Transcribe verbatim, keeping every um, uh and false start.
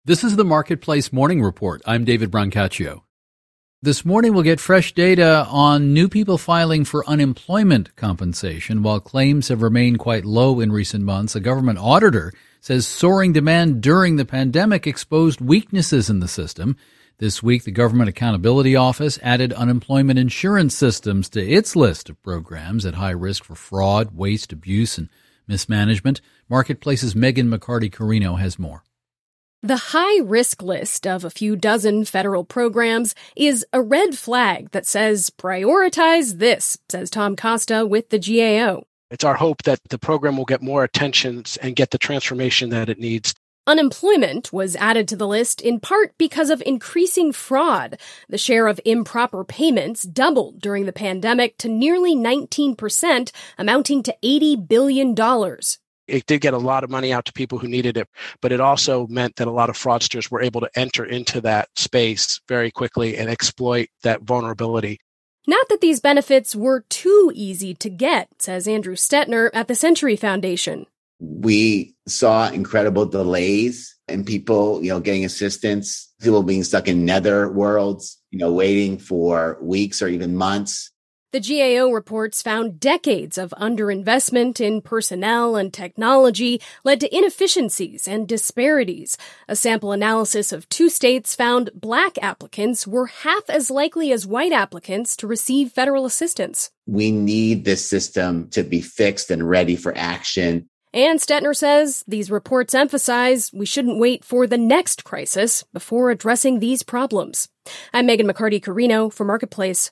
This is the Marketplace Morning Report. I'm David Brancaccio. This morning we'll get fresh data on new people filing for unemployment compensation. While claims have remained quite low in recent months, a government auditor says soaring demand during the pandemic exposed weaknesses in the system. This week, the Government Accountability Office added unemployment insurance systems to its list of programs at high risk for fraud, waste, abuse, and mismanagement. Marketplace's Megan McCarty-Carino has more. The high-risk list of a few dozen federal programs is a red flag that says, prioritize this, says Tom Costa with the G A O. It's our hope that the program will get more attention and get the transformation that it needs. Unemployment was added to the list in part because of increasing fraud. The share of improper payments doubled during the pandemic to nearly nineteen percent, amounting to eighty billion dollars. It did get a lot of money out to people who needed it, but it also meant that a lot of fraudsters were able to enter into that space very quickly and exploit that vulnerability. Not that these benefits were too easy to get, says Andrew Stetner at the Century Foundation. We saw incredible delays in people, you know, getting assistance, people being stuck in nether worlds, you know, waiting for weeks or even months. The G A O reports found decades of underinvestment in personnel and technology led to inefficiencies and disparities. A sample analysis of two states found black applicants were half as likely as white applicants to receive federal assistance. We need this system to be fixed and ready for action. And Stetner says these reports emphasize we shouldn't wait for the next crisis before addressing these problems. I'm Megan McCarty-Carino for Marketplace.